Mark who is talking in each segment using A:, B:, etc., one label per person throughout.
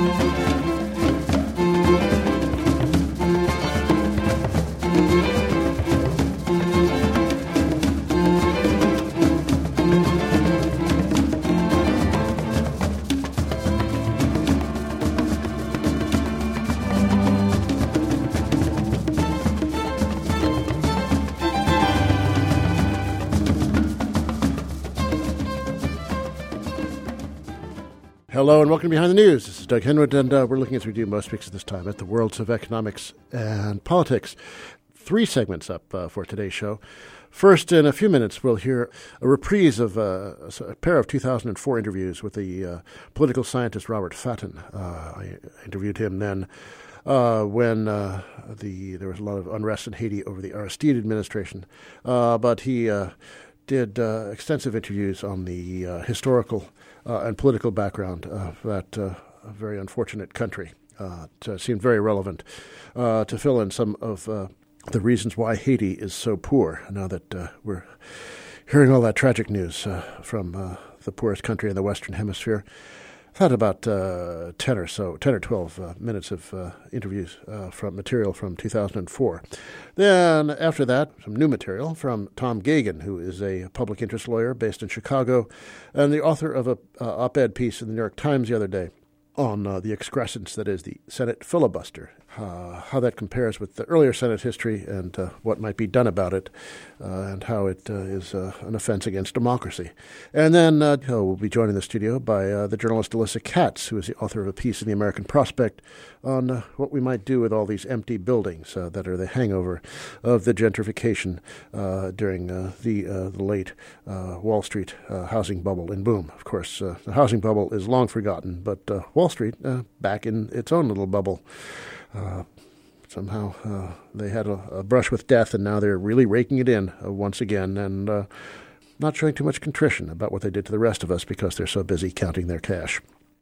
A: Hello and welcome to Behind the News. This is Doug Henwood, and we're looking, as we do most weeks at this time, at the worlds of economics and politics. 3 segments up for today's show. First, in a few minutes, we'll hear a reprise of a pair of 2004 interviews with the political scientist Robert Fatton. I interviewed him then when there was a lot of unrest in Haiti over the Aristide administration, but he did extensive interviews on the historical and political background of that very unfortunate country. It seemed very relevant to fill in some of the reasons why Haiti is so poor, now that we're hearing all that tragic news from the poorest country in the Western Hemisphere. I had about 10 or 12 minutes of interviews from material from 2004. Then, after that, some new material from Tom Geoghegan, who is a public interest lawyer based in Chicago and the author of an op-ed piece in the New York Times the other day on the excrescence that is the Senate filibuster, how that compares with the earlier Senate history and what might be done about it, and how it is an offense against democracy. And then we'll be joined in the studio by the journalist Alyssa Katz, who is the author of a piece in the American Prospect on what we might do with all these empty buildings that are the hangover of the gentrification during the late Wall Street housing bubble and boom. Of course, the housing bubble is long forgotten, but Wall Street back in its own little bubble. Somehow they had a brush with death, and now they're really raking it in once again, and not showing too much contrition about what they did to the rest of us because they're so busy counting their cash.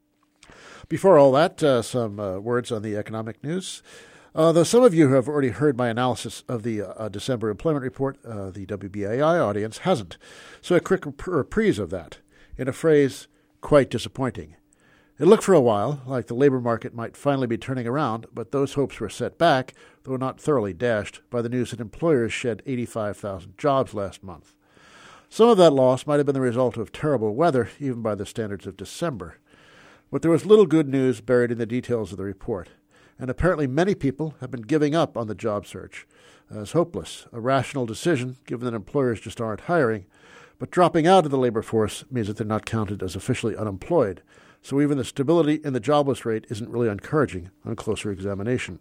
A: Before all that, some words on the economic news. Though some of you have already heard my analysis of the December employment report, the WBAI audience hasn't. So a quick reprise of that in a phrase, quite disappointing. It looked for a while like the labor market might finally be turning around, but those hopes were set back, though not thoroughly dashed, by the news that employers shed 85,000 jobs last month. Some of that loss might have been the result of terrible weather, even by the standards of December. But there was little good news buried in the details of the report, and apparently many people have been giving up on the job search as hopeless, a rational decision given that employers just aren't hiring, but dropping out of the labor force means that they're not counted as officially unemployed. So even the stability in the jobless rate isn't really encouraging on closer examination.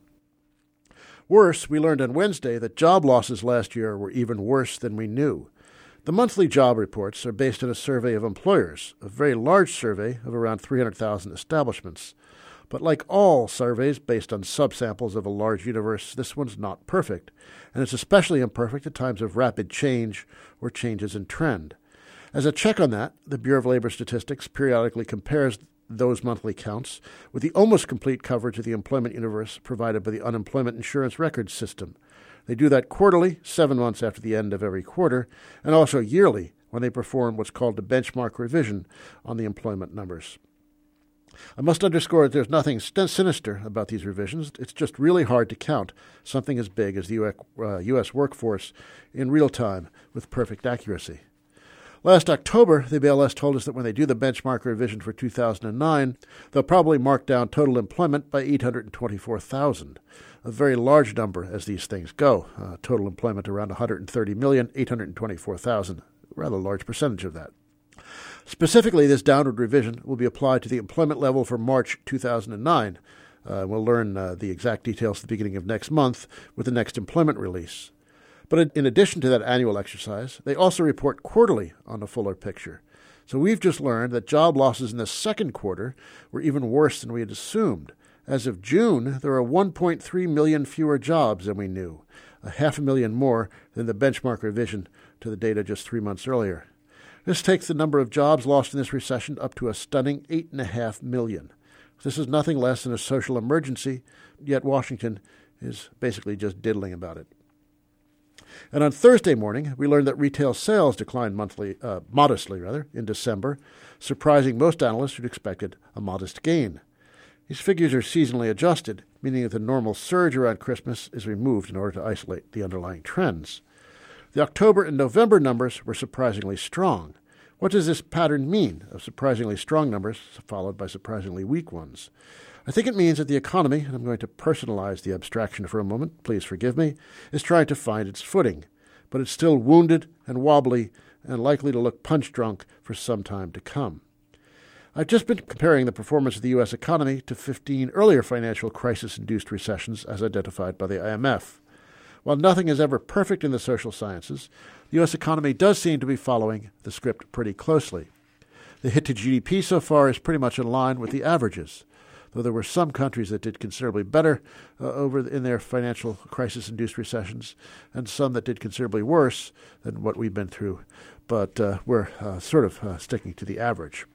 A: Worse, we learned on Wednesday that job losses last year were even worse than we knew. The monthly job reports are based on a survey of employers, a very large survey of around 300,000 establishments. But like all surveys based on subsamples of a large universe, this one's not perfect, and it's especially imperfect at times of rapid change or changes in trend. As a check on that, the Bureau of Labor Statistics periodically compares those monthly counts with the almost complete coverage of the employment universe provided by the Unemployment Insurance Records System. They do that quarterly, 7 months after the end of every quarter, and also yearly when they perform what's called a benchmark revision on the employment numbers. I must underscore that there's nothing sinister about these revisions. It's just really hard to count something as big as the U.S. workforce in real time with perfect accuracy. Last October, the BLS told us that when they do the benchmark revision for 2009, they'll probably mark down total employment by 824,000, a very large number as these things go. Total employment around 130 million, 824,000, a rather large percentage of that. Specifically, this downward revision will be applied to the employment level for March 2009. We'll learn the exact details at the beginning of next month with the next employment release. But in addition to that annual exercise, they also report quarterly on a fuller picture. So we've just learned that job losses in the second quarter were even worse than we had assumed. As of June, there are 1.3 million fewer jobs than we knew, 500,000 more than the benchmark revision to the data just 3 months earlier. This takes the number of jobs lost in this recession up to a stunning 8.5 million. This is nothing less than a social emergency, yet Washington is basically just diddling about it. And on Thursday morning, we learned that retail sales declined modestly in December, surprising most analysts who'd expected a modest gain. These figures are seasonally adjusted, meaning that the normal surge around Christmas is removed in order to isolate the underlying trends. The October and November numbers were surprisingly strong. What does this pattern mean of surprisingly strong numbers followed by surprisingly weak ones? I think it means that the economy, and I'm going to personalize the abstraction for a moment, please forgive me, is trying to find its footing, but it's still wounded and wobbly and likely to look punch-drunk for some time to come. I've just been comparing the performance of the U.S. economy to 15 earlier financial crisis-induced recessions as identified by the IMF. While nothing is ever perfect in the social sciences, the U.S. economy does seem to be following the script pretty closely. The hit to GDP so far is pretty much in line with the averages, though there were some countries that did considerably better in their financial crisis-induced recessions, and some that did considerably worse than what we've been through, but we're sort of sticking to the average.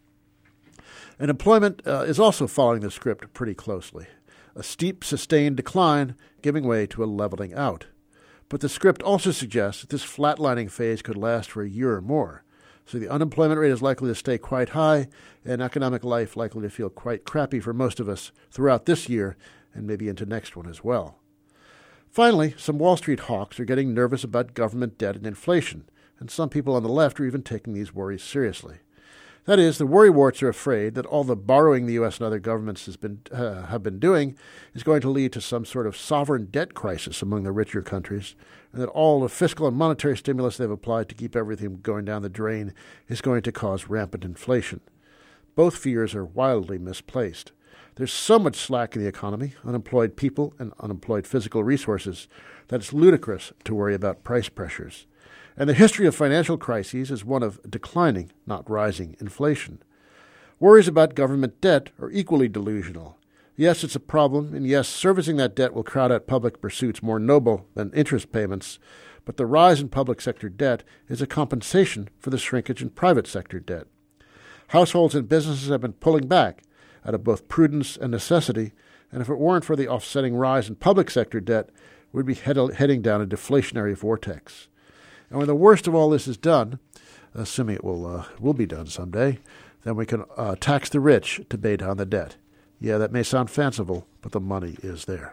A: And employment is also following the script pretty closely. A steep, sustained decline giving way to a leveling out. But the script also suggests that this flatlining phase could last for a year or more. So the unemployment rate is likely to stay quite high, and economic life likely to feel quite crappy for most of us throughout this year and maybe into next one as well. Finally, some Wall Street hawks are getting nervous about government debt and inflation, and some people on the left are even taking these worries seriously. That is, the worrywarts are afraid that all the borrowing the U.S. and other governments have been doing is going to lead to some sort of sovereign debt crisis among the richer countries, and that all the fiscal and monetary stimulus they've applied to keep everything going down the drain is going to cause rampant inflation. Both fears are wildly misplaced. There's so much slack in the economy, unemployed people and unemployed physical resources, that it's ludicrous to worry about price pressures. And the history of financial crises is one of declining, not rising, inflation. Worries about government debt are equally delusional. Yes, it's a problem, and yes, servicing that debt will crowd out public pursuits more noble than interest payments, but the rise in public sector debt is a compensation for the shrinkage in private sector debt. Households and businesses have been pulling back out of both prudence and necessity, and if it weren't for the offsetting rise in public sector debt, we'd be heading down a deflationary vortex. And when the worst of all this is done, assuming it will be done someday, then we can tax the rich to pay down the debt. Yeah, that may sound fanciful, but the money is there.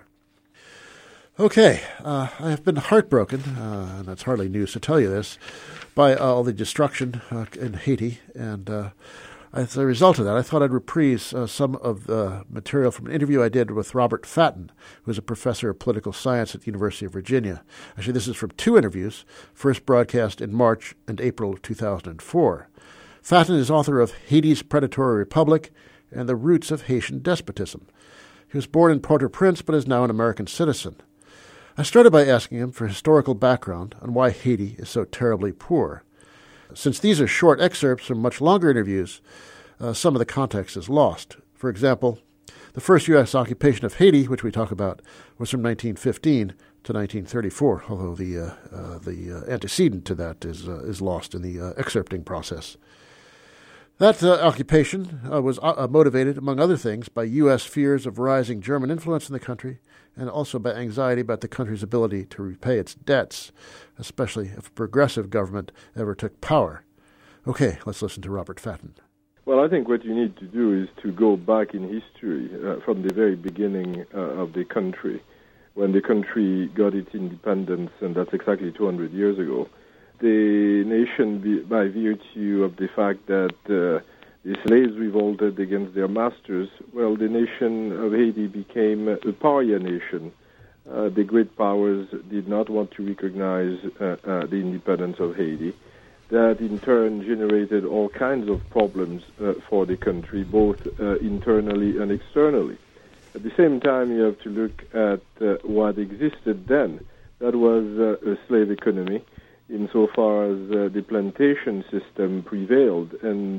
A: Okay, I have been heartbroken, and it's hardly news to tell you this, by all the destruction in Haiti, and as a result of that, I thought I'd reprise some of the material from an interview I did with Robert Fatton, who is a professor of political science at the University of Virginia. Actually, this is from two interviews, first broadcast in March and April of 2004. Fatton is author of Haiti's Predatory Republic and the Roots of Haitian Despotism. He was born in Port-au-Prince but is now an American citizen. I started by asking him for historical background on why Haiti is so terribly poor. Since these are short excerpts from much longer interviews, some of the context is lost. For example, the first U.S. occupation of Haiti, which we talk about, was from 1915 to 1934, although the antecedent to that is lost in the excerpting process. That occupation was motivated, among other things, by U.S. fears of rising German influence in the country, and also by anxiety about the country's ability to repay its debts, especially if a progressive government ever took power. Okay, let's listen to Robert Fatton.
B: Well, I think what you need to do is to go back in history from the very beginning of the country, when the country got its independence, and that's exactly 200 years ago. The nation, by virtue of the fact that the slaves revolted against their masters, well, the nation of Haiti became a pariah nation. The great powers did not want to recognize the independence of Haiti. That in turn generated all kinds of problems for the country, both internally and externally. At the same time, you have to look at what existed then. That was a slave economy, insofar as the plantation system prevailed, and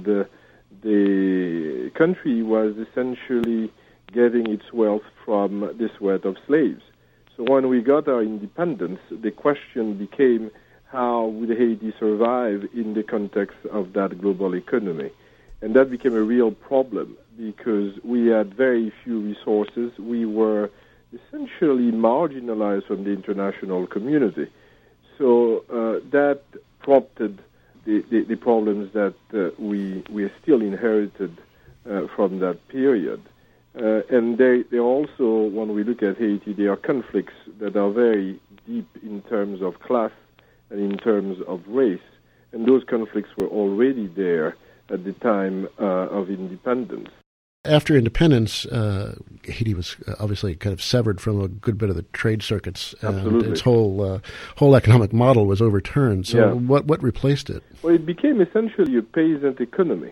B: the country was essentially getting its wealth from the sweat of slaves. So when we got our independence, the question became, how would Haiti survive in the context of that global economy? And that became a real problem because we had very few resources. We were essentially marginalized from the international community. So that prompted the problems that we still inherited from that period. And they also, when we look at Haiti, there are conflicts that are very deep in terms of class and in terms of race. And those conflicts were already there at the time of independence.
A: After independence, Haiti was obviously kind of severed from a good bit of the trade circuits.
B: Absolutely.
A: And its whole economic model was overturned. So what replaced it?
B: Well, it became essentially a peasant economy.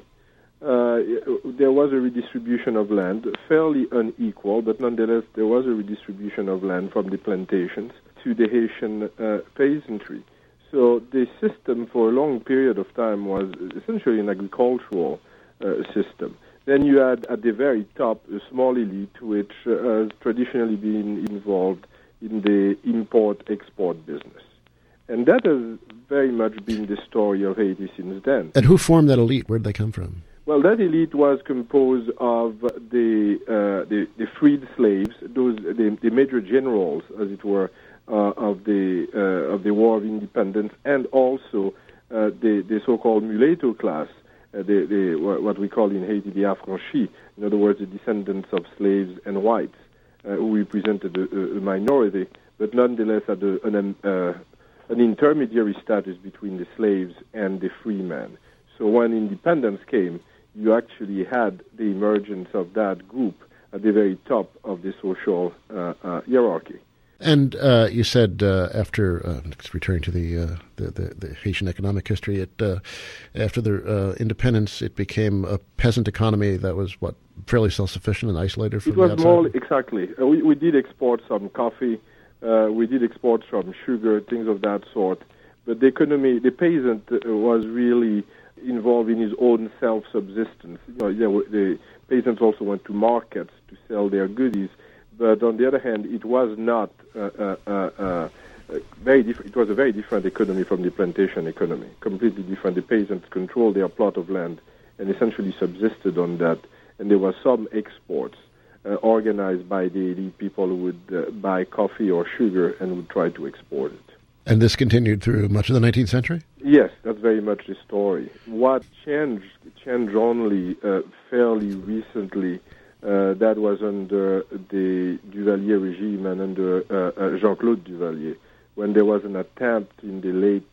B: There was a redistribution of land, fairly unequal, but nonetheless there was a redistribution of land from the plantations to the Haitian peasantry. So the system for a long period of time was essentially an agricultural system. Then you had at the very top a small elite which has traditionally been involved in the import-export business. And that has very much been the story of Haiti since then.
A: And who formed that elite? Where did they come from?
B: Well, that elite was composed of the freed slaves, the major generals, as it were, of the War of Independence, and also the so-called mulatto class, what we call in Haiti the affranchis, in other words, the descendants of slaves and whites, who represented a minority, but nonetheless had an intermediary status between the slaves and the free man. So when independence came, you actually had the emergence of that group at the very top of the social hierarchy.
A: And you said after returning to the Haitian economic history, after the independence, it became a peasant economy that was fairly self-sufficient and isolated from the outside.
B: It was more exactly. We did export some coffee, we did export some sugar, things of that sort. But the economy, the peasant was really involved in his own self-subsistence. The peasants also went to markets to sell their goodies. But on the other hand, it was not very different. It was a very different economy from the plantation economy, completely different. The peasants controlled their plot of land and essentially subsisted on that. And there were some exports organized by the elite people who would buy coffee or sugar and would try to export it.
A: And this continued through much of the 19th century?
B: Yes, that's very much the story. What changed only fairly recently. That was under the Duvalier regime and under Jean-Claude Duvalier, when there was an attempt in the late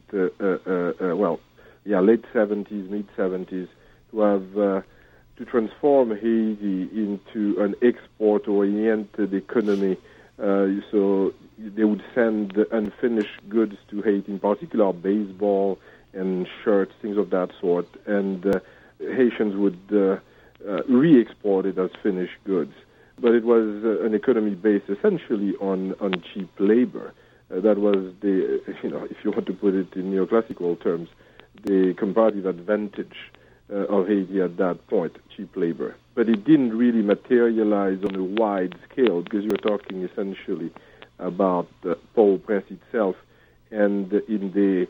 B: 70s, mid-70s, to transform Haiti into an export-oriented economy. So they would send unfinished goods to Haiti, in particular baseball and shirts, things of that sort, and Haitians would re-export it as finished goods. But it was an economy based essentially on cheap labor. That was if you want to put it in neoclassical terms, the comparative advantage of Haiti at that point, cheap labor. But it didn't really materialize on a wide scale because you're talking essentially about Port-au-Prince itself and in the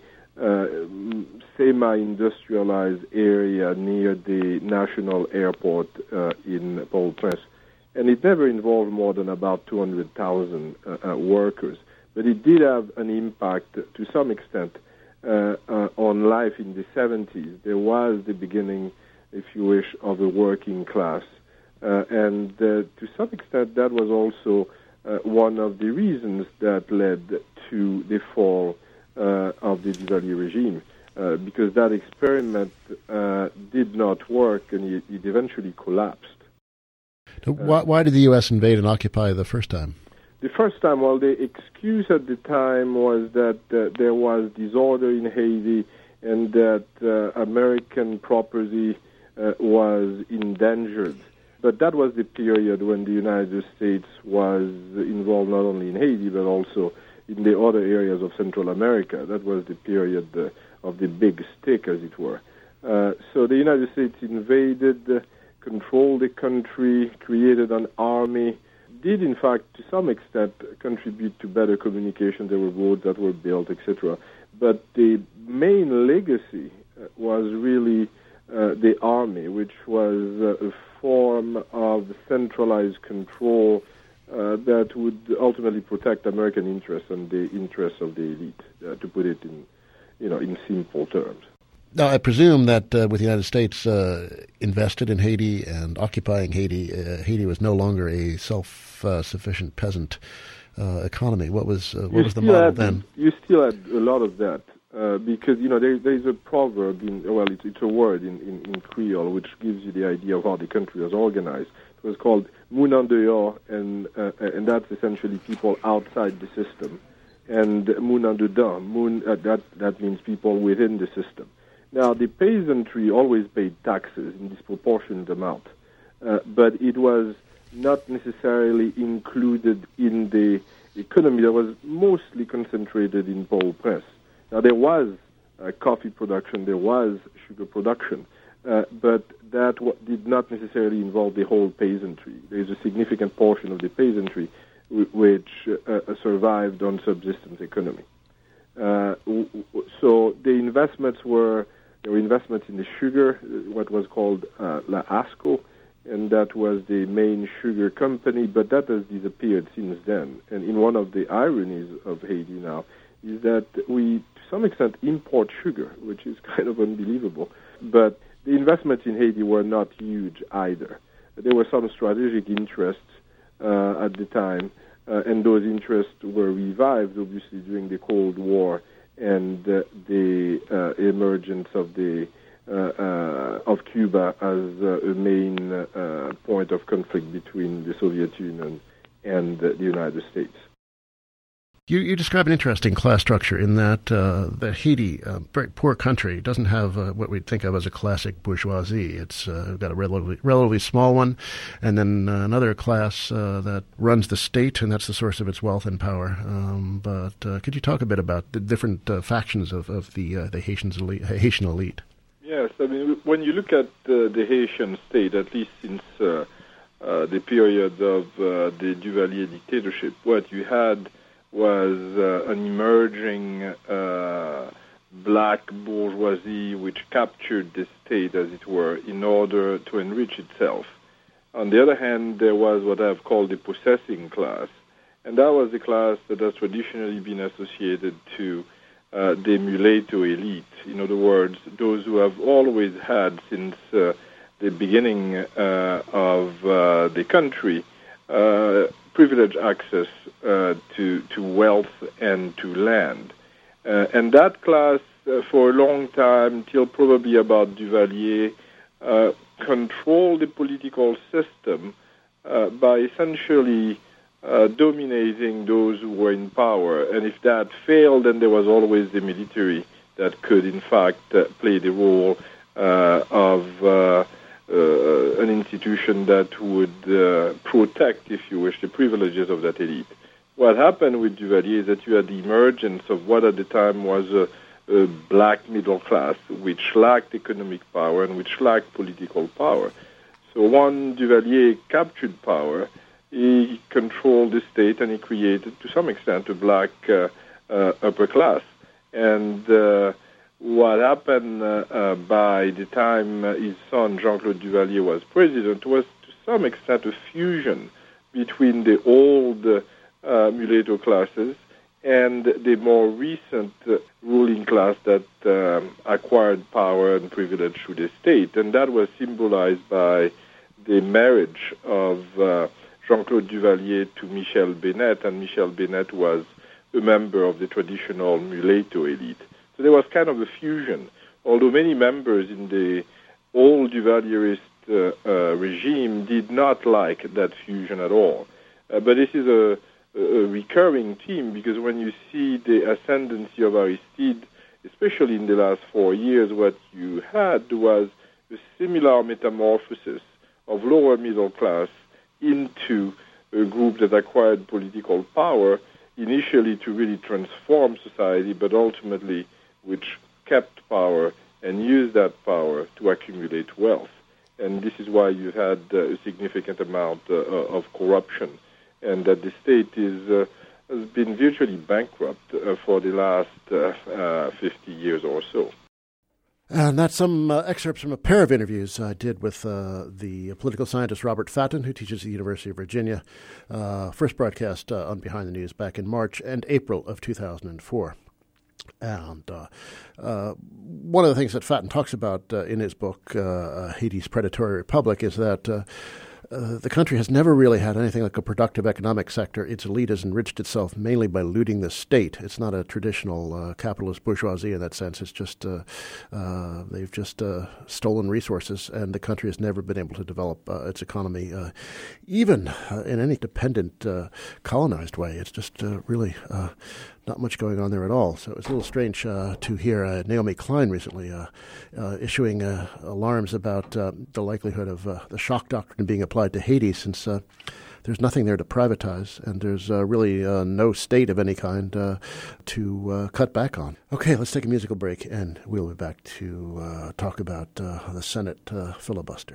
B: semi-industrialized area near the national airport in Port-au-Prince. And it never involved more than about 200,000 workers. But it did have an impact to some extent on life in the 70s. There was the beginning, if you wish, of a working class. And to some extent that was also one of the reasons that led to the fall of the Duvalier regime, because that experiment did not work and it eventually collapsed.
A: Why did the U.S. invade and occupy the first time?
B: The first time, well, the excuse at the time was that there was disorder in Haiti and that American property was endangered. But that was the period when the United States was involved not only in Haiti but also in the other areas of Central America. That was the period of the big stick, as it were. So the United States invaded, controlled the country, created an army, did in fact to some extent contribute to better communication. There were roads that were built, etc. But the main legacy was really the army, which was a form of centralized control that would ultimately protect American interests and the interests of the elite, to put it in simple terms.
A: Now, I presume that with the United States invested in Haiti and occupying Haiti, Haiti was no longer a self-sufficient peasant economy. What was the model then?
B: You still had a lot of that because there's a proverb it's a word in Creole which gives you the idea of how the country was organized. It was called "Moun en dehors," and that's essentially people outside the system, and "Moun en dedans." That means people within the system. Now, the peasantry always paid taxes in disproportionate amount, but it was not necessarily included in the economy that was mostly concentrated in Port-au-Prince. Now, there was coffee production, there was sugar production, but that did not necessarily involve the whole peasantry. There's a significant portion of the peasantry which survived on subsistence economy. So the investments were investments in the sugar, what was called La Asco, and that was the main sugar company, but that has disappeared since then. And in one of the ironies of Haiti now is that we, to some extent, import sugar, which is kind of unbelievable. But the investments in Haiti were not huge either. There were some strategic interests at the time, and those interests were revived, obviously, during the Cold War and the emergence of Cuba as a main point of conflict between the Soviet Union and the United States.
A: You describe an interesting class structure in that Haiti, a very poor country, doesn't have what we'd think of as a classic bourgeoisie. It's got a relatively small one, and then another class that runs the state, and that's the source of its wealth and power. But could you talk a bit about the different factions of the Haitian elite?
B: Yes, I mean, when you look at the Haitian state, at least since the period of the Duvalier dictatorship, what you had was an emerging black bourgeoisie which captured the state, as it were, in order to enrich itself. On the other hand, there was what I've called the possessing class, and that was the class that has traditionally been associated to the mulatto elite. In other words, those who have always had, since the beginning of the country, privileged access to wealth and to land. And that class, for a long time, till probably about Duvalier, controlled the political system by essentially dominating those who were in power. And if that failed, then there was always the military that could, in fact, play the role of an institution that would protect, if you wish, the privileges of that elite. What happened with Duvalier is that you had the emergence of what at the time was a black middle class, which lacked economic power and which lacked political power. So when Duvalier captured power, he controlled the state and he created, to some extent, a black upper class. And what happened by the time his son, Jean-Claude Duvalier, was president was, to some extent, a fusion between the old mulatto classes and the more recent ruling class that acquired power and privilege through the state. And that was symbolized by the marriage of Jean-Claude Duvalier to Michel Bennett, and Michel Bennett was a member of the traditional mulatto elite. So there was kind of a fusion, although many members in the old Duvalierist regime did not like that fusion at all. But this is a recurring theme, because when you see the ascendancy of Aristide, especially in the last 4 years, what you had was a similar metamorphosis of lower middle class into a group that acquired political power, initially to really transform society, but ultimately which kept power and used that power to accumulate wealth. And this is why you had a significant amount of corruption, and that the state has been virtually bankrupt for the last 50 years or so.
A: And that's some excerpts from a pair of interviews I did with the political scientist Robert Fatton, who teaches at the University of Virginia, first broadcast on Behind the News back in March and April of 2004. And one of the things that Fatton talks about in his book, Haiti's Predatory Republic, is that the country has never really had anything like a productive economic sector. Its elite has enriched itself mainly by looting the state. It's not a traditional capitalist bourgeoisie in that sense. It's just they've just stolen resources, and the country has never been able to develop its economy, even in any dependent, colonized way. It's just really not much going on there at all. So it's a little strange to hear Naomi Klein recently issuing alarms about the likelihood of the shock doctrine being applied to Haiti, since there's nothing there to privatize, and there's really no state of any kind to cut back on. Okay, let's take a musical break, and we'll be back to talk about the Senate filibuster.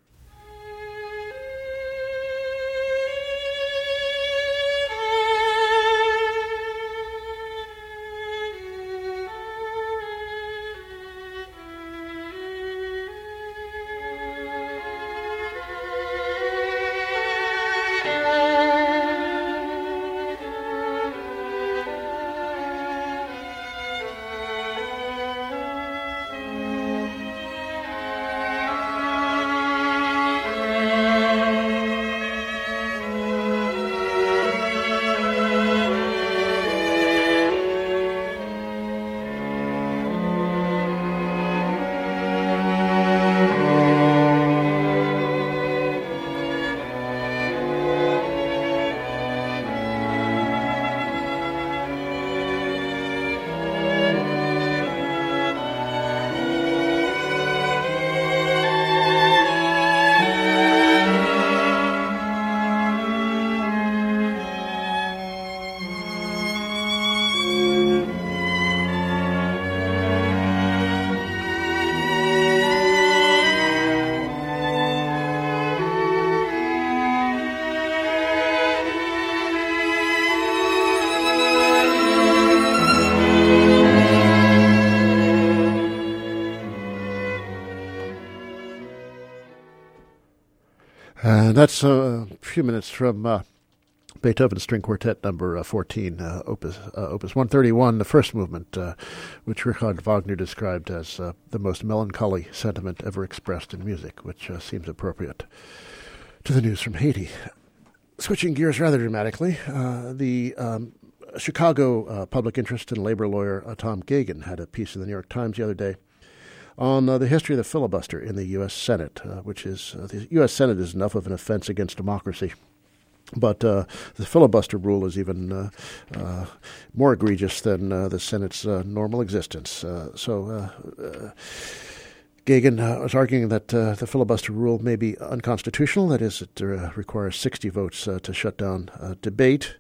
A: That's a few minutes from Beethoven's String Quartet Number 14, Opus 131, the first movement, which Richard Wagner described as the most melancholy sentiment ever expressed in music, which seems appropriate to the news from Haiti. Switching gears rather dramatically, the Chicago public interest and labor lawyer Tom Gagan had a piece in the New York Times the other day on the history of the filibuster in the U.S. Senate, which is the U.S. Senate is enough of an offense against democracy. But the filibuster rule is even more egregious than the Senate's normal existence. Gagan was arguing that the filibuster rule may be unconstitutional. That is, it requires 60 votes to shut down debate.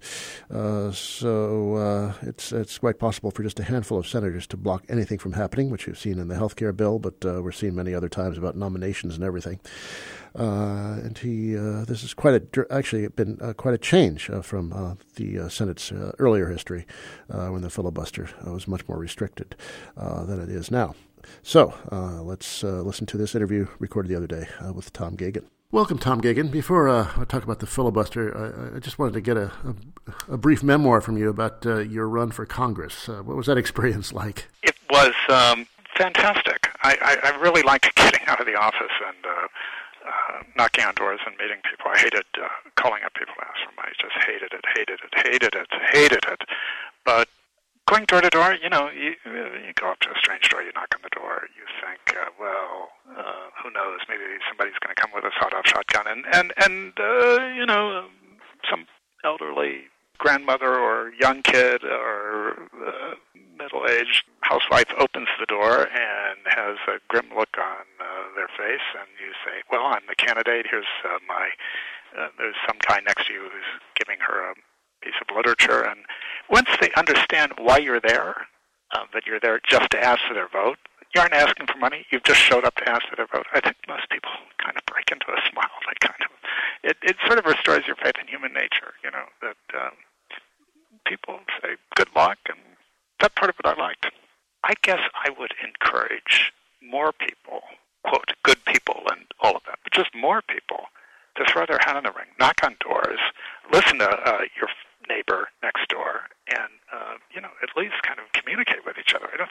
A: So it's quite possible for just a handful of senators to block anything from happening, which we've seen in the health care bill, but we're seeing many other times about nominations and everything. And this is actually been quite a change from the Senate's earlier history, when the filibuster was much more restricted than it is now. So let's listen to this interview recorded the other day with Tom Gagan. Welcome, Tom Gagan. Before I talk about the filibuster, I just wanted to get a brief memoir from you about your run for Congress. What was that experience like?
C: It was fantastic. I really liked getting out of the office and knocking on doors and meeting people. I hated calling up people to ask for money. Just hated it. But going door to door, you go up to a strange door, you knock on the door, you think, who knows, maybe somebody's going to come with a sawed-off shotgun, and some elderly grandmother or young kid or middle-aged housewife opens the door and has a grim look on their face, and you say, well, I'm the candidate, here's there's some guy next to you who's giving her a piece of literature, and once they understand why you're there, that you're there just to ask for their vote, you aren't asking for money, you've just showed up to ask for their vote, I think most people kind of break into a smile. It sort of restores your faith in human nature, that people say good luck, and that part of it I liked. I guess I would encourage more people, quote, good people and all of that, but just more people to throw their hat in the ring, knock on doors, listen to your neighbor next door, and at least kind of communicate with each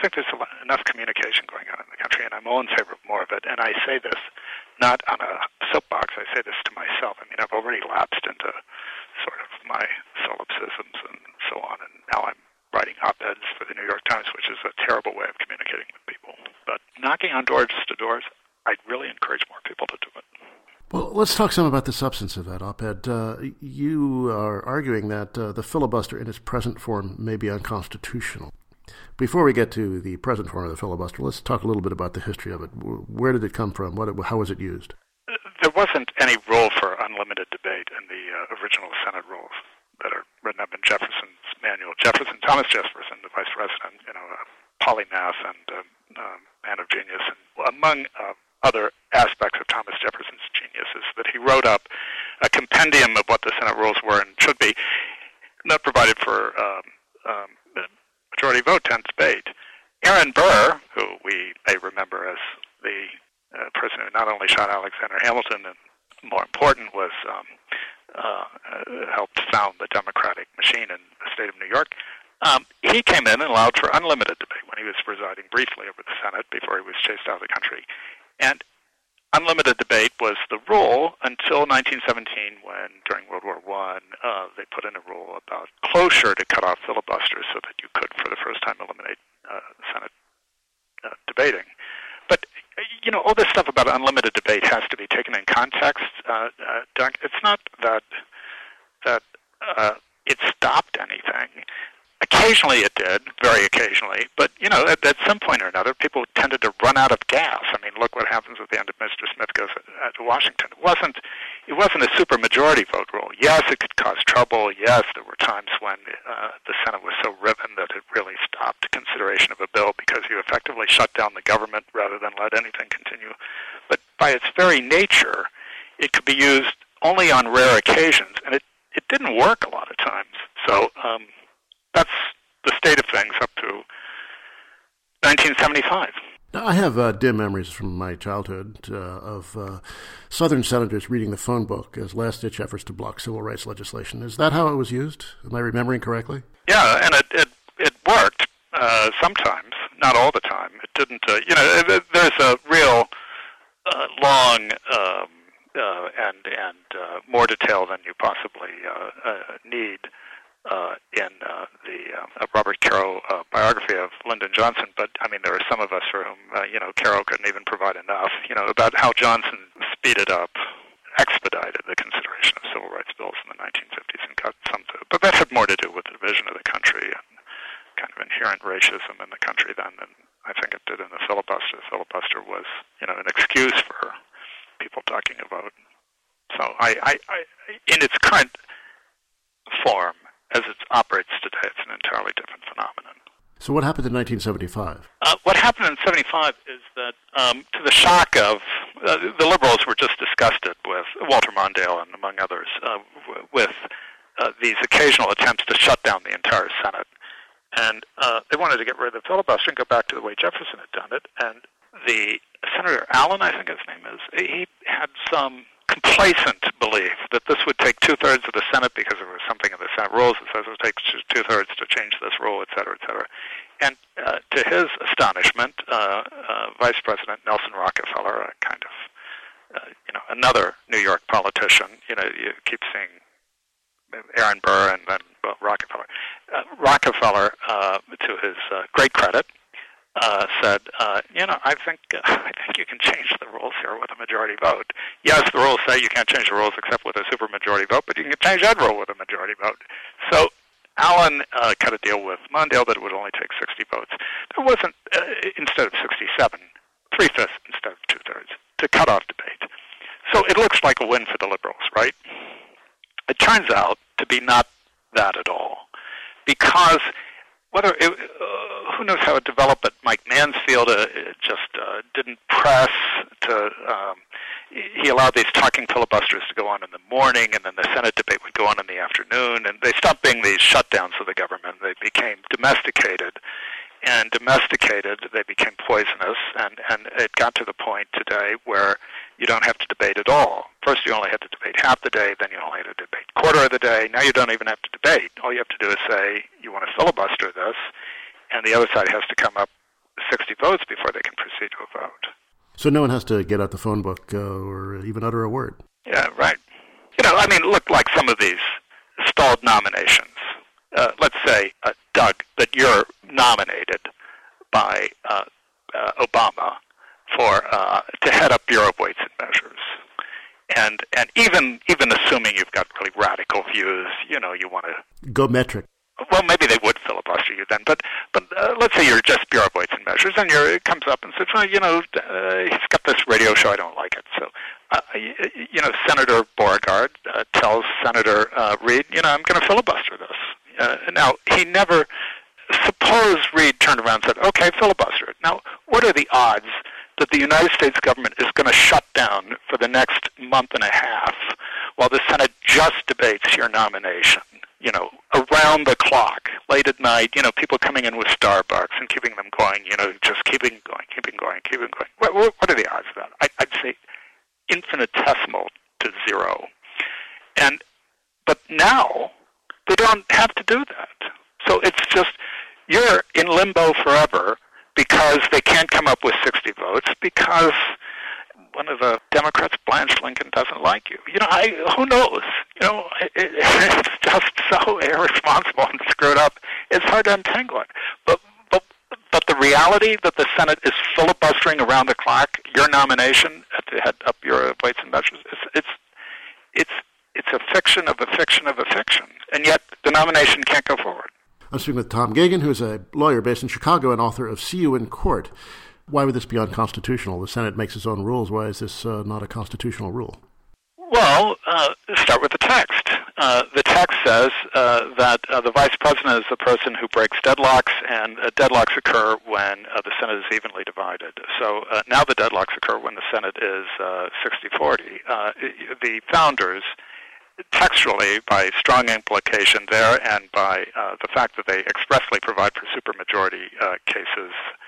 C: think there's enough communication going on in the country, and I'm all in favor of more of it. And I say this not on a soapbox. I say this to myself. I mean, I've already lapsed into sort of my solipsisms and so on, and now I'm writing op-eds for the New York Times, which is a terrible way of communicating with people. But knocking on doors to doors, I'd really encourage more people to do it.
A: Well, let's talk some about the substance of that op-ed. You are arguing that the filibuster in its present form may be unconstitutional. Before we get to the present form of the filibuster, let's talk a little bit about the history of it. Where did it come from? How was it used?
C: There wasn't any rule for unlimited debate in the original Senate rules that are written up in Jefferson's manual. Thomas Jefferson, the vice president, a polymath and man of genius, and among other aspects of Thomas Jefferson's genius is that he wrote up a compendium of what the Senate rules were and should be, not provided for majority vote and debate. Aaron Burr, who we may remember as the person who not only shot Alexander Hamilton and, more important, was helped found the Democratic machine in the state of New York. He came in and allowed for unlimited debate when he was presiding briefly over the Senate before he was chased out of the country. And unlimited debate was the rule until 1917 when, during World War I, they put in a rule about closure to cut off filibusters so that you could, for the first time, eliminate Senate debating. But, all this stuff about unlimited debate has to be taken in context, Doug. It's not that it stopped anything. Occasionally it did, very occasionally, but, at some point or another, people tended to run out of gas. I mean, look what happens at the end of Mr. Smith Goes to Washington. It wasn't a supermajority vote rule. Yes, it could cause trouble. Yes, there were times when the Senate was so riven that it really stopped consideration of a bill because you effectively shut down the government rather than let anything continue. But by its very nature, it could be used only on rare occasions, and it didn't work a lot of times. So that's the state of things up to 1975.
A: I have dim memories from my childhood of Southern senators reading the phone book as last-ditch efforts to block civil rights legislation. Is that how it was used? Am I remembering correctly?
C: Yeah, and it worked sometimes, not all the time. It didn't. There's a real long and more detail than you possibly need in the Robert Caro biography of Lyndon Johnson, but I mean there are some of us for whom Caro couldn't even provide enough. About how Johnson expedited the consideration of civil rights bills in the 1950s and got some to, but that had more to do with the division of the country and kind of inherent racism in the country than I think it did in the filibuster. The filibuster was an excuse for people talking about. So I in its current form, as it operates today, it's an entirely different phenomenon.
A: So what happened in 1975?
C: What happened in 1975 is that, to the shock of, the liberals were just disgusted with Walter Mondale and among others, with these occasional attempts to shut down the entire Senate. And they wanted to get rid of the filibuster and go back to the way Jefferson had done it. And the Senator Allen, I think his name is, he had some complacent belief that this would take two-thirds of the Senate because there was something in the Senate rules that says it takes two-thirds to change this rule, et cetera, et cetera. And to his astonishment, Vice President Nelson Rockefeller, a kind of, another New York politician, you keep seeing Aaron Burr and then Rockefeller. Rockefeller, to his great credit, said, I think you can change the rules here with a majority vote. Yes, the rules say you can't change the rules except with a supermajority vote, but you can change that rule with a majority vote. So Allen cut a deal with Mondale that it would only take 60 votes. There wasn't, instead of 67, 3/5 instead of 2/3 to cut off debate. So it looks like a win for the liberals, right? It turns out to be not that at all, because who knows how it developed, but Mike Mansfield just didn't press to. He allowed these talking filibusters to go on in the morning, and then the Senate debate would go on in the afternoon, and they stopped being these shutdowns of the government. They became domesticated, and they became poisonous, and it got to the point today where you don't have to debate at all. First, you only had to debate half the day, then you only had to debate quarter of the day. Now you don't even have to debate. All you have to do is say, you want to filibuster this, and the other side has to come up votes before they can proceed to a vote.
A: So no one has to get out the phone book or even utter a word.
C: Yeah, right. Look like some of these stalled nominations. Let's say, Doug, that you're nominated by Obama to head up Bureau of Weights and Measures, and even assuming you've got really radical views, you want to
A: go metric.
C: Well, maybe they would filibuster you then, but let's say you're just Bureau of Weights and Measures, and it comes up and says, well, he's got this radio show, I don't like it. So, Senator Beauregard tells Senator Reid, I'm going to filibuster this. Now, he never, suppose Reid turned around and said, okay, filibuster it. Now, what are the odds that the United States government is going to shut down for the next month and a half while the Senate just debates your nomination? Around the clock, late at night, people coming in with Starbucks and keeping them going, just keeping going. What are the odds of that? I'd say infinitesimal to zero. But now, they don't have to do that. So it's just, you're in limbo forever because they can't come up with 60 votes because one of the Democrats, Blanche Lincoln, doesn't like you. Who knows? It's just so irresponsible and screwed up. It's hard to untangle it. But the reality that the Senate is filibustering around the clock your nomination to head up your Weights and Measures, it's a fiction of a fiction of a fiction, and yet the nomination can't go forward.
A: I'm speaking with Tom Geoghegan, who is a lawyer based in Chicago and author of See You in Court. Why would this be unconstitutional? The Senate makes its own rules. Why is this not a constitutional rule?
C: Well, start with the text. The text says that the vice president is the person who breaks deadlocks, and deadlocks occur when the Senate is evenly divided. So now the deadlocks occur when the Senate is 60-40. The founders, textually, by strong implication there and by the fact that they expressly provide for supermajority cases,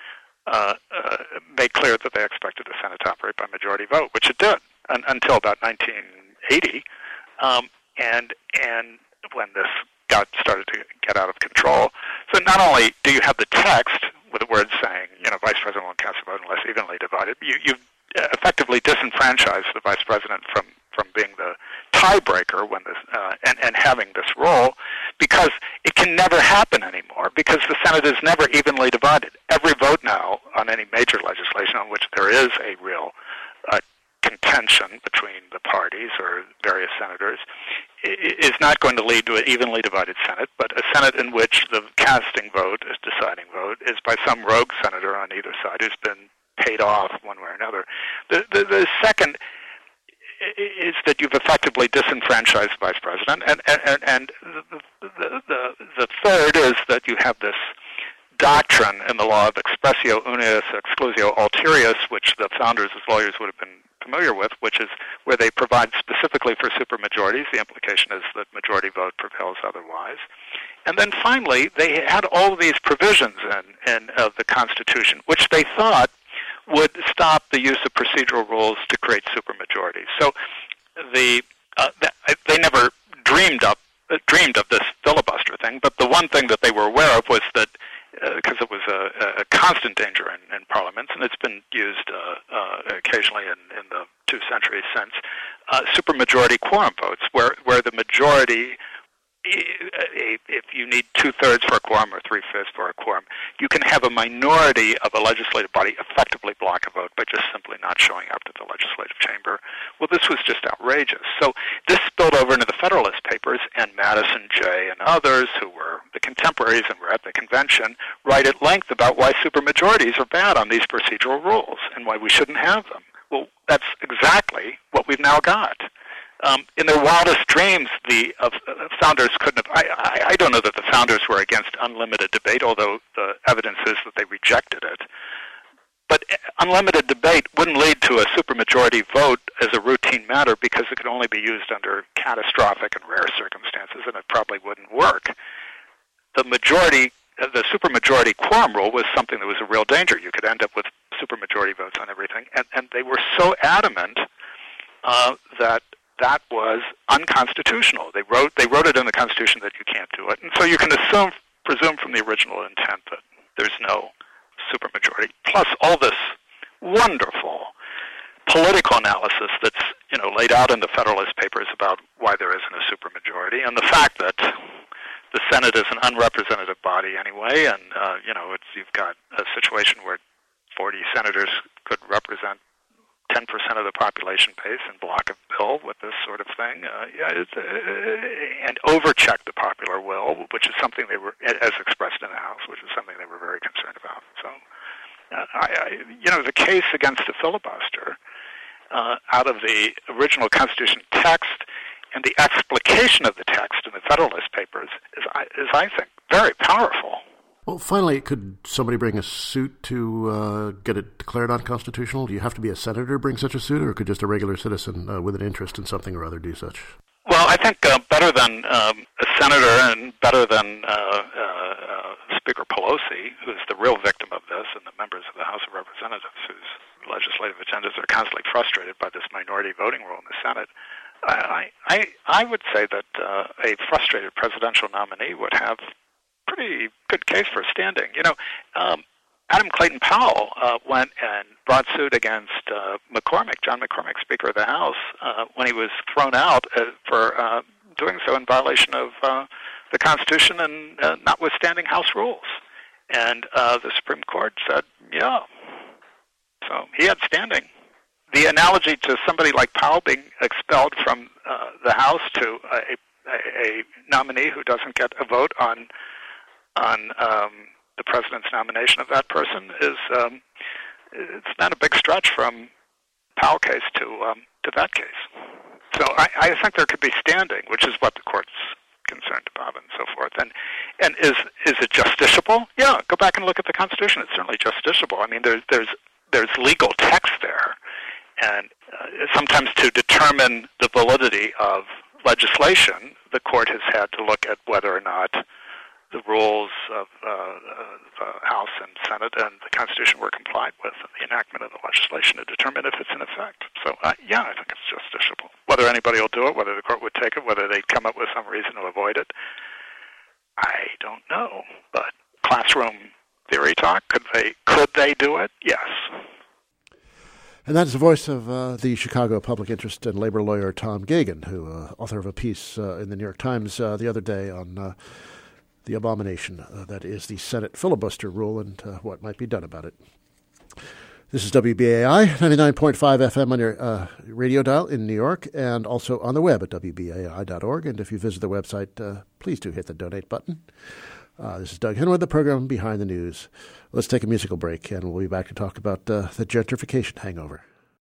C: made clear that they expected the Senate to operate by majority vote, which it did until about 1980, and when this started to get out of control. So not only do you have the text with the words saying, Vice President won't cast a vote unless evenly divided, you've effectively disenfranchised the Vice President from being the tiebreaker when this and having this role, because it can never happen anymore, because the Senate is never evenly divided. Every vote now on any major legislation on which there is a real contention between the parties or various senators is not going to lead to an evenly divided Senate, but a Senate in which the casting vote, deciding vote, is by some rogue senator on either side who's been paid off one way or another. The second is that you've effectively disenfranchised the Vice President, and the third is that you have this doctrine in the law of expressio unius exclusio ulterius, which the founders as lawyers would have been familiar with, which is where they provide specifically for supermajorities. The implication is that majority vote prevails otherwise. And then finally, they had all of these provisions in the Constitution, which they thought would stop the use of procedural rules to create supermajorities. So they never dreamed of this filibuster thing, but the one thing that they were aware of was that, because it was a constant danger in parliaments, and it's been used occasionally in the 2 centuries since, supermajority quorum votes, where the majority, if you need 2/3 for a quorum or 3/5 for a quorum, you can have a minority of a legislative body effectively block a vote by just simply not showing up to the legislative chamber. Well, this was just outrageous. So this spilled over into the Federalist Papers, and Madison Jay and others who were the contemporaries and were at the convention write at length about why supermajorities are bad on these procedural rules and why we shouldn't have them. Well, that's exactly what we've now got. In their wildest dreams, the founders couldn't have. I don't know that the founders were against unlimited debate, although the evidence is that they rejected it. But unlimited debate wouldn't lead to a supermajority vote as a routine matter, because it could only be used under catastrophic and rare circumstances, and it probably wouldn't work. The supermajority quorum rule was something that was a real danger. You could end up with supermajority votes on everything, and they were so adamant that was unconstitutional. They wrote it in the Constitution that you can't do it, and so you can presume from the original intent that there's no supermajority, plus all this wonderful political analysis that's laid out in the Federalist Papers about why there isn't a supermajority, and the fact that the Senate is an unrepresentative body anyway, and you've got a situation where 40 senators could represent 10% of the population base and block a bill with this sort of thing, and overcheck the popular will, which is something they were, as expressed in the House, which is something they were very concerned about. So, the case against the filibuster out of the original Constitution text and the explication of the text in the Federalist Papers is I think, very powerful.
A: Well, finally, could somebody bring a suit to get it declared unconstitutional? Do you have to be a senator to bring such a suit, or could just a regular citizen with an interest in something or other do such?
C: Well, I think better than a senator and better than Speaker Pelosi, who's the real victim of this, and the members of the House of Representatives whose legislative agendas are constantly frustrated by this minority voting rule in the Senate, I would say that a frustrated presidential nominee would have pretty good case for standing. Adam Clayton Powell went and brought suit against John McCormick, Speaker of the House, when he was thrown out for doing so in violation of the Constitution and notwithstanding House rules. And the Supreme Court said, yeah. So he had standing. The analogy to somebody like Powell being expelled from the House to a nominee who doesn't get a vote on the president's nomination of that person is it's not a big stretch from Powell case to that case. So I think there could be standing, which is what the court's concerned about, and so forth. And is it justiciable? Yeah, go back and look at the Constitution. It's certainly justiciable. I mean, there's legal text there, and sometimes to determine the validity of legislation, the court has had to look at whether or not the rules of the House and Senate and the Constitution were complied with in the enactment of the legislation to determine if it's in effect. So, I think it's justiciable. Whether anybody will do it, whether the court would take it, whether they'd come up with some reason to avoid it, I don't know. But classroom theory talk, could they do it? Yes.
A: And that is the voice of the Chicago public interest and labor lawyer Tom Geoghegan, who author of a piece in the New York Times the other day on the abomination that is the Senate filibuster rule and what might be done about it. This is WBAI, 99.5 FM on your radio dial in New York, and also on the web at WBAI.org. And if you visit the website, please do hit the donate button. This is Doug Henwood, the program Behind the News. Let's take a musical break, and we'll be back to talk about the gentrification hangover.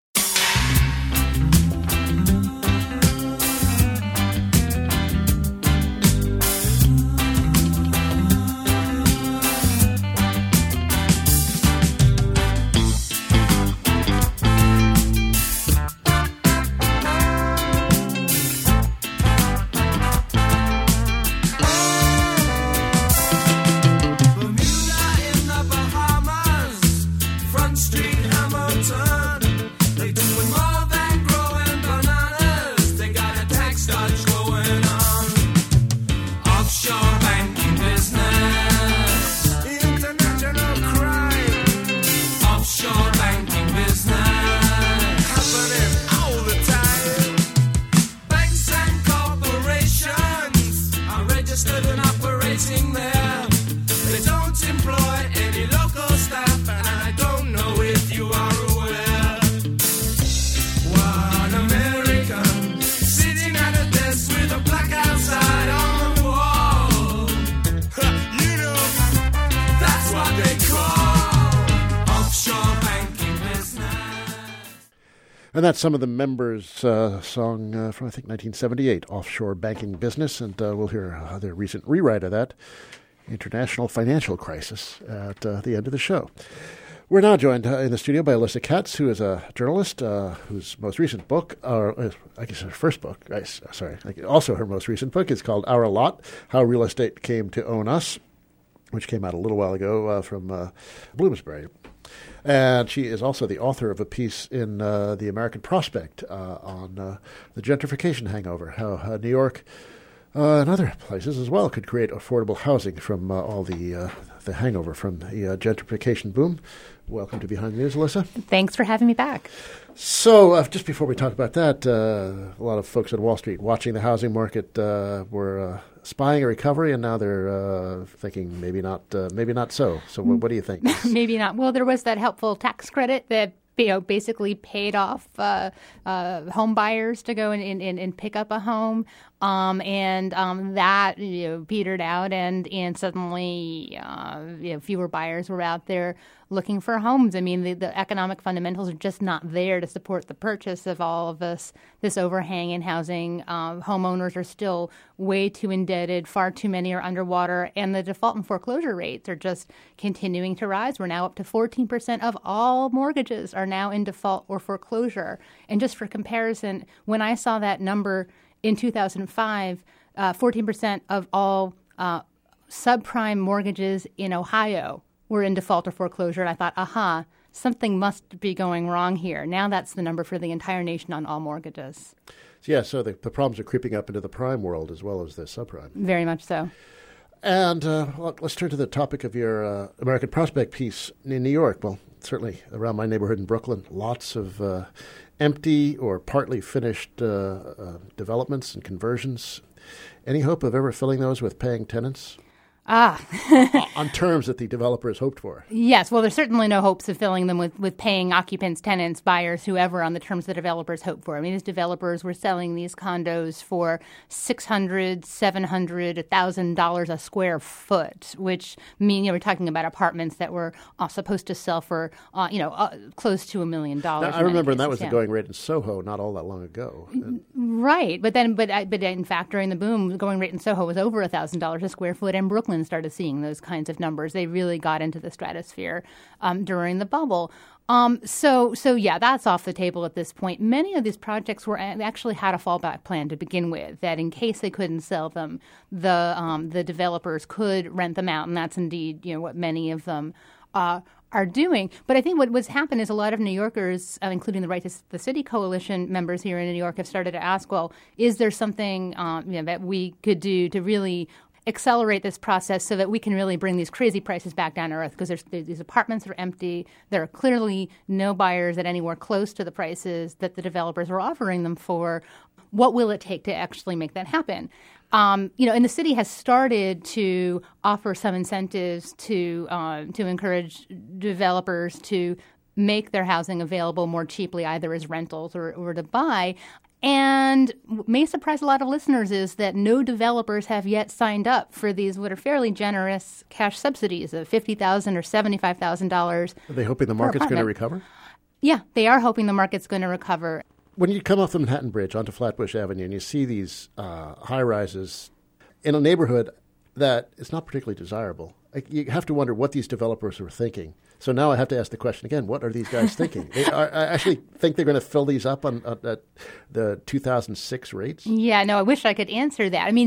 A: And that's some of the members' song from, I think, 1978, Offshore Banking Business, and we'll hear their recent rewrite of that, International Financial Crisis, at the end of the show. We're now joined in the studio by Alyssa Katz, who is a journalist whose most recent book, I guess her first book, also her most recent book is called Our Lot, How Real Estate Came to Own Us, which came out a little while ago from Bloomsbury. And she is also the author of a piece in the American Prospect on the gentrification hangover, how New York And other places as well could create affordable housing from all the hangover from the gentrification boom. Welcome to Behind the News, Alyssa.
D: Thanks for having me back.
A: So just before we talk about that, a lot of folks at Wall Street watching the housing market were spying a recovery, and now they're thinking maybe not so. So what do you think?
D: Maybe not. Well, there was that helpful tax credit that basically paid off home buyers to go and pick up a home, and that petered out, and suddenly fewer buyers were out there looking for homes. I mean, the economic fundamentals are just not there to support the purchase of all of this overhang in housing. Homeowners are still way too indebted. Far too many are underwater, and the default and foreclosure rates are just continuing to rise. We're now up to 14% of all mortgages are now in default or foreclosure. And just for comparison, when I saw that number in 2005, 14% of all subprime mortgages in Ohio were in default or foreclosure. And I thought, something must be going wrong here. Now that's the number for the entire nation on all mortgages.
A: Yeah, so the problems are creeping up into the prime world as well as the subprime.
D: Very much so.
A: And let's turn to the topic of your American Prospect piece in New York. Well, certainly around my neighborhood in Brooklyn, lots of empty or partly finished developments and conversions. Any hope of ever filling those with paying tenants? On terms that the developers hoped for.
D: Yes. Well, there's certainly no hopes of filling them with paying occupants, tenants, buyers, whoever, on the terms the developers hope for. I mean, these developers were selling these condos for $600, $700, $1,000 a square foot, which means we're talking about apartments that were supposed to sell for close to $1 million.
A: Now, I remember, and that was the going rate in Soho not all that long ago.
D: Right, but in fact, during the boom, the going rate in Soho was over $1,000 a square foot, and Brooklyn started seeing those kinds of numbers. They really got into the stratosphere during the bubble. So that's off the table at this point. Many of these projects actually had a fallback plan to begin with, that in case they couldn't sell them, the developers could rent them out, and that's indeed what many of them are doing. But I think what's happened is a lot of New Yorkers, including the Right to the City Coalition members here in New York, have started to ask, well, is there something that we could do to really accelerate this process so that we can really bring these crazy prices back down to earth? Because these apartments are empty. There are clearly no buyers at anywhere close to the prices that the developers are offering them for. What will it take to actually make that happen? And the city has started to offer some incentives to encourage developers to make their housing available more cheaply, either as rentals or to buy. And may surprise a lot of listeners is that no developers have yet signed up for these what are fairly generous cash subsidies of $50,000 or $75,000.
A: Are they hoping the market's going to recover?
D: Yeah, they are hoping the market's going to recover.
A: When you come off the Manhattan Bridge onto Flatbush Avenue and you see these high-rises in a neighborhood that is not particularly desirable, you have to wonder what these developers were thinking. So now I have to ask the question again, what are these guys thinking? I actually think they're going to fill these up at the 2006 rates?
D: Yeah, no, I wish I could answer that. I mean,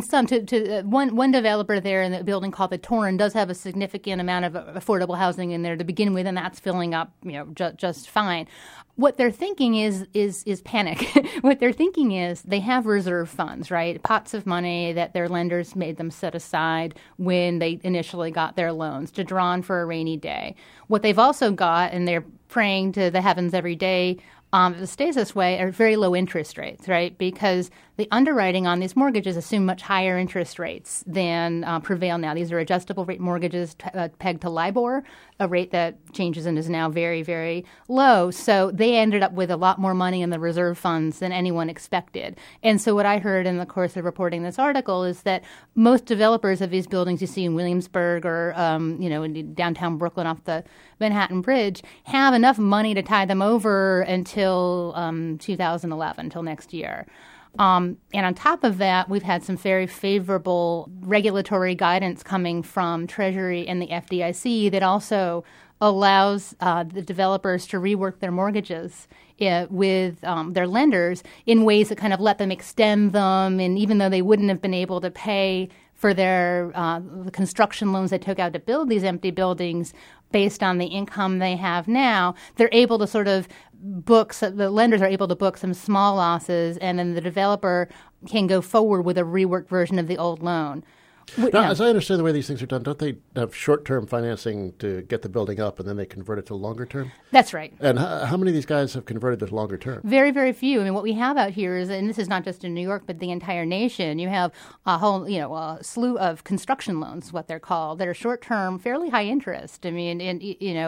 D: one developer there in the building called the Torrin does have a significant amount of affordable housing in there to begin with, and that's filling up just fine. What they're thinking is panic. What they're thinking is they have reserve funds, right? Pots of money that their lenders made them set aside when they initially got their loans to draw on for a rainy day. What they've also got, and they're praying to the heavens every day if it stays this way, are very low interest rates, right? Because the underwriting on these mortgages assume much higher interest rates than prevail now. These are adjustable rate mortgages pegged to LIBOR, a rate that changes and is now very, very low. So they ended up with a lot more money in the reserve funds than anyone expected. And so what I heard in the course of reporting this article is that most developers of these buildings you see in Williamsburg or in downtown Brooklyn off the Manhattan Bridge have enough money to tide them over until 2011, until next year. And on top of that, we've had some very favorable regulatory guidance coming from Treasury and the FDIC that also allows the developers to rework their mortgages with their lenders in ways that kind of let them extend them. And even though they wouldn't have been able to pay for their the construction loans they took out to build these empty buildings based on the income they have now, they're able to sort of the lenders are able to book some small losses, and then the developer can go forward with a reworked version of the old loan.
A: Now, as I understand the way these things are done, don't they have short-term financing to get the building up, and then they convert it to longer-term?
D: That's right.
A: And how many of these guys have converted to longer-term?
D: Very, very few. I mean, what we have out here is, and this is not just in New York, but the entire nation, you have a whole, a slew of construction loans, what they're called, that are short-term, fairly high interest. I mean, and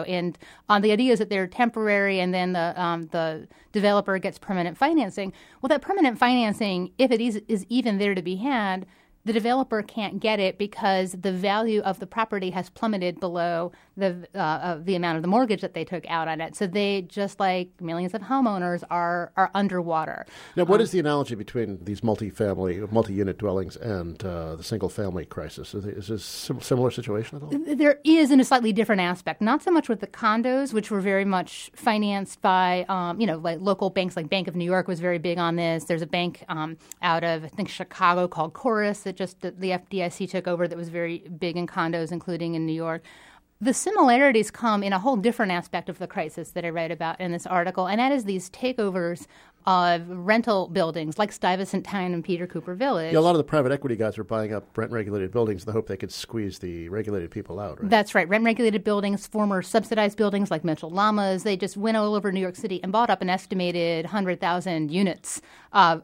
D: the idea is that they're temporary, and then the developer gets permanent financing. Well, that permanent financing, if it is even there to be had, the developer can't get it because the value of the property has plummeted below the amount of the mortgage that they took out on it. So they, just like millions of homeowners, are underwater.
A: Now, what is the analogy between these multi-unit dwellings and the single-family crisis? Is this a similar situation at all?
D: There is, in a slightly different aspect. Not so much with the condos, which were very much financed by, like local banks, like Bank of New York was very big on this. There's a bank out of, I think, Chicago called Chorus that just the FDIC took over that was very big in condos, including in New York. The similarities come in a whole different aspect of the crisis that I write about in this article, and that is these takeovers of rental buildings like Stuyvesant Town and Peter Cooper Village.
A: Yeah, a lot of the private equity guys were buying up rent-regulated buildings in the hope they could squeeze the regulated people out, right?
D: That's right. Rent-regulated buildings, former subsidized buildings like Mitchell Lamas, they just went all over New York City and bought up an estimated 100,000 units of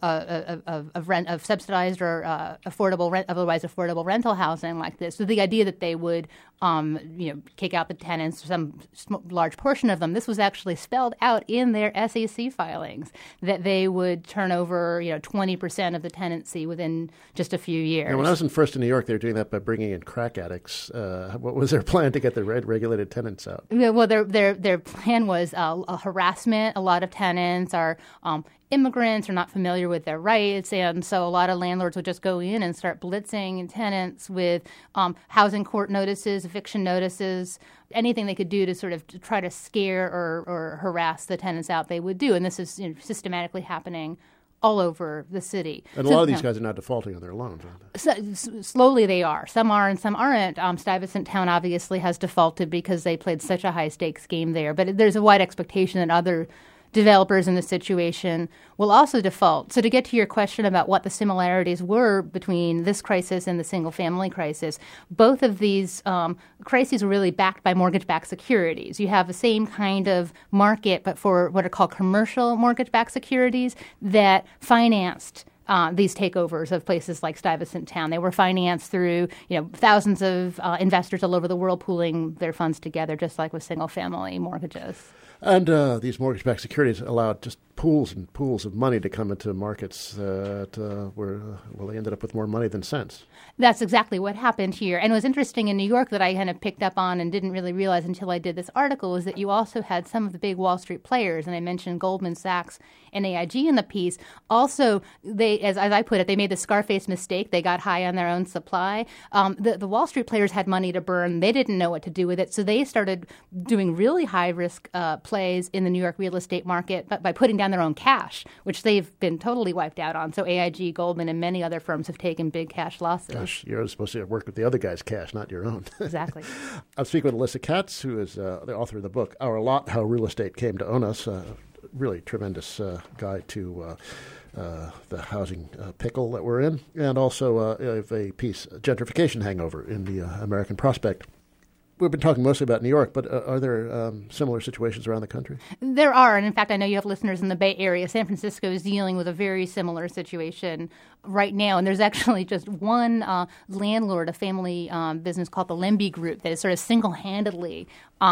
D: subsidized or affordable rent, otherwise affordable rental housing like this. So the idea that they would kick out the tenants, some large portion of them, this was actually spelled out in their SEC filings, that they would turn over 20% of the tenancy within just a few years.
A: And when I was first in New York, they were doing that by bringing in crack addicts. What was their plan to get the regulated tenants out?
D: Well, their plan was harassment. A lot of tenants are immigrants, are not familiar with their rights, and so a lot of landlords would just go in and start blitzing tenants with housing court notices, eviction notices, anything they could do to sort of try to scare or harass the tenants out, they would do. And this is systematically happening all over the city.
A: And a lot of these guys are not defaulting on their loans, aren't they?
D: Slowly they are. Some are and some aren't. Stuyvesant Town obviously has defaulted because they played such a high-stakes game there. But there's a wide expectation that other developers in this situation will also default. So to get to your question about what the similarities were between this crisis and the single-family crisis, both of these crises were really backed by mortgage-backed securities. You have the same kind of market, but for what are called commercial mortgage-backed securities that financed these takeovers of places like Stuyvesant Town. They were financed through, thousands of investors all over the world pooling their funds together, just like with single-family mortgages.
A: And these mortgage-backed securities allowed just pools and pools of money to come into markets that they ended up with more money than sense.
D: That's exactly what happened here. And it was interesting in New York that I kind of picked up on and didn't really realize until I did this article is that you also had some of the big Wall Street players, and I mentioned Goldman Sachs and AIG in the piece. Also, they, as I put it, they made the Scarface mistake. They got high on their own supply. The Wall Street players had money to burn. They didn't know what to do with it, so they started doing really high-risk plays in the New York real estate market by putting down their own cash, which they've been totally wiped out on. So AIG, Goldman, and many other firms have taken big cash losses.
A: Gosh, you're supposed to work with the other guy's cash, not your own.
D: Exactly.
A: I'm speaking with Alyssa Katz, who is the author of the book, Our Lot, How Real Estate Came to Own Us. Really tremendous guide to the housing pickle that we're in, and also a piece, Gentrification Hangover in the American Prospect. We've been talking mostly about New York, but are there similar situations around the country?
D: There are, and in fact, I know you have listeners in the Bay Area. San Francisco is dealing with a very similar situation right now, and there's actually just one landlord, a family business called the Lemby Group, that has sort of single-handedly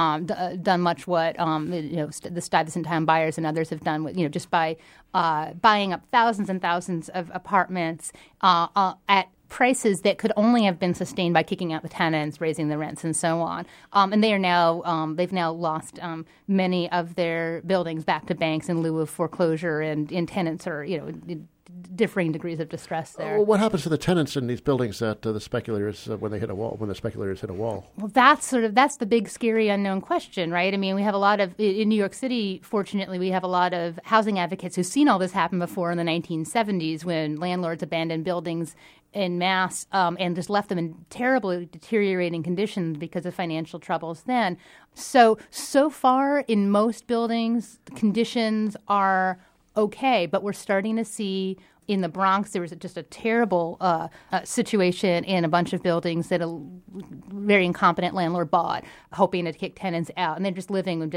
D: done much what the Stuyvesant Town buyers and others have done, with, just by buying up thousands and thousands of apartments at prices that could only have been sustained by kicking out the tenants, raising the rents, and so on. And they are now they've now lost many of their buildings back to banks in lieu of foreclosure, and tenants are differing degrees of distress there.
A: What happens to the tenants in these buildings that the speculators when they hit a wall? When the speculators hit a wall?
D: Well, that's the big, scary, unknown question, right? I mean, we have a lot of in New York City. Fortunately, we have a lot of housing advocates who've seen all this happen before in the 1970s when landlords abandoned buildings en masse and just left them in terribly deteriorating conditions because of financial troubles then. So far in most buildings, the conditions are okay, but we're starting to see in the Bronx, there was just a terrible situation in a bunch of buildings that a very incompetent landlord bought, hoping to kick tenants out, and they're just living with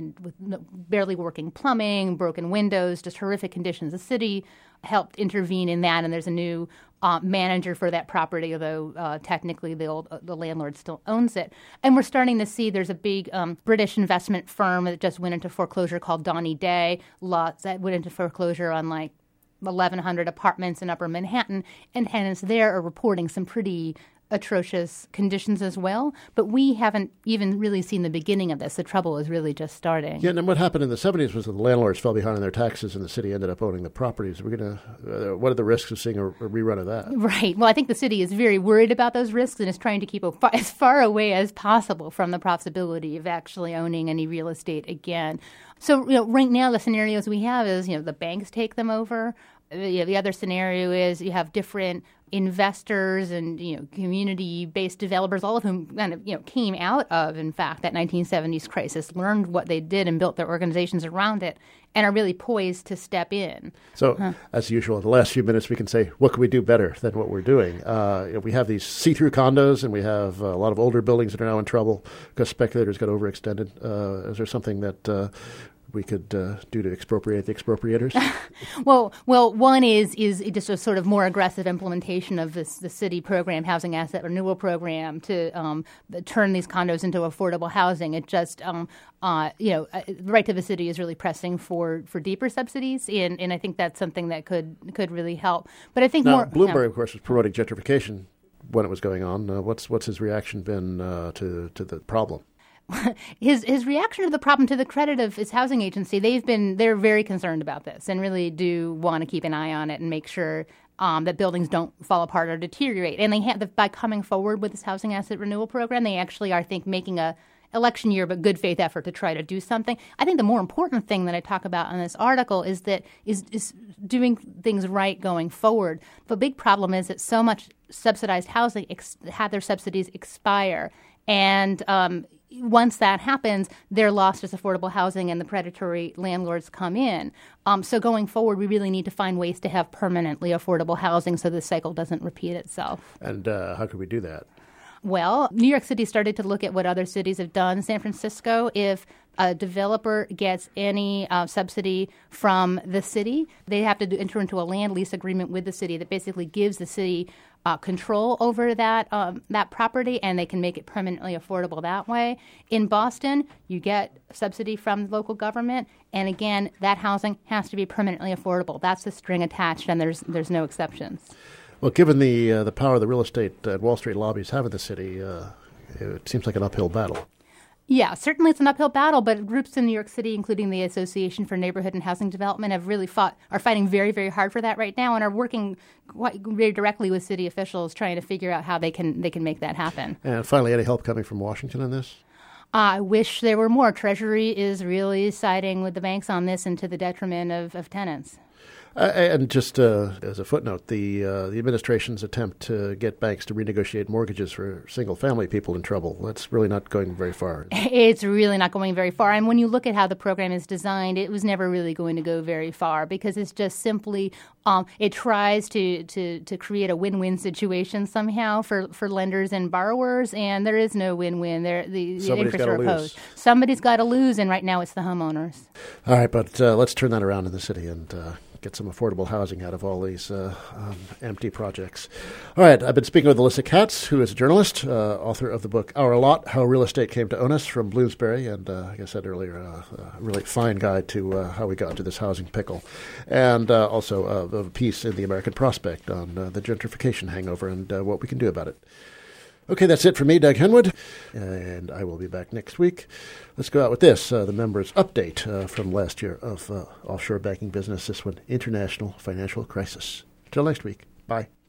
D: barely working plumbing, broken windows, just horrific conditions. The city helped intervene in that, and there's a new manager for that property, although technically the landlord still owns it. And we're starting to see there's a big British investment firm that just went into foreclosure called Donny Day. Lots that went into foreclosure on like 1,100 apartments in Upper Manhattan, and tenants there are reporting some pretty atrocious conditions as well. But we haven't even really seen the beginning of this. The trouble is really just starting.
A: Yeah, and what happened in the 70s was that the landlords fell behind on their taxes and the city ended up owning the properties. What are the risks of seeing a rerun of that?
D: Right. Well, I think the city is very worried about those risks and is trying to keep as far away as possible from the possibility of actually owning any real estate again. So, right now the scenarios we have is, the banks take them over. The other scenario is you have different investors and community-based developers, all of whom kind of came out of, in fact, that 1970s crisis, learned what they did and built their organizations around it, and are really poised to step in.
A: So, as usual, in the last few minutes, we can say, what can we do better than what we're doing? We have these see-through condos, and we have a lot of older buildings that are now in trouble because speculators got overextended. Is there something that we could do to expropriate the expropriators?
D: Well, one is just a sort of more aggressive implementation of the city program, housing asset renewal program, to turn these condos into affordable housing. It just, right to the city is really pressing for deeper subsidies, and I think that's something that could really help. But I think
A: now, Bloomberg, of course, was promoting gentrification when it was going on. What's his reaction been to the problem?
D: His reaction to the problem, to the credit of his housing agency, they're very concerned about this and really do want to keep an eye on it and make sure that buildings don't fall apart or deteriorate. And by coming forward with this housing asset renewal program, they actually are, I think, making a election year but good faith effort to try to do something. I think the more important thing that I talk about in this article is doing things right going forward. The big problem is that so much subsidized housing had their subsidies expire, and once that happens, they're lost as affordable housing and the predatory landlords come in. So going forward, we really need to find ways to have permanently affordable housing so this cycle doesn't repeat itself.
A: And how could we do that?
D: Well, New York City started to look at what other cities have done. San Francisco, if a developer gets any subsidy from the city, they have to enter into a land lease agreement with the city that basically gives the city control over that property, and they can make it permanently affordable that way. In Boston, you get subsidy from the local government, and again, that housing has to be permanently affordable. That's the string attached, and there's no exceptions.
A: Well, given the power the real estate and Wall Street lobbies have in the city, it seems like an uphill battle.
D: Yeah, certainly it's an uphill battle, but groups in New York City, including the Association for Neighborhood and Housing Development, are fighting very, very hard for that right now and are working quite very directly with city officials trying to figure out how they can make that happen. And
A: finally, any help coming from Washington on this?
D: I wish there were more. Treasury is really siding with the banks on this and to the detriment of tenants.
A: And just as a footnote, the administration's attempt to get banks to renegotiate mortgages for single-family people in trouble, that's really not going very far.
D: It's really not going very far. And when you look at how the program is designed, it was never really going to go very far because it's just simply it tries to create a win-win situation somehow for lenders and borrowers, and there is no win-win. The interests are opposed. Somebody's got to lose, and right now it's the homeowners.
A: All right, but let's turn that around in the city and get some affordable housing out of all these empty projects. All right, I've been speaking with Alyssa Katz, who is a journalist, author of the book Our Lot, How Real Estate Came to Own Us from Bloomsbury, and like I said earlier, a really fine guide to how we got into this housing pickle, and also a piece in the American Prospect on the gentrification hangover and what we can do about it. Okay, that's it for me, Doug Henwood, and I will be back next week. Let's go out with this, the members' update from last year of offshore banking business, this one, International Financial Crisis. Until next week, bye.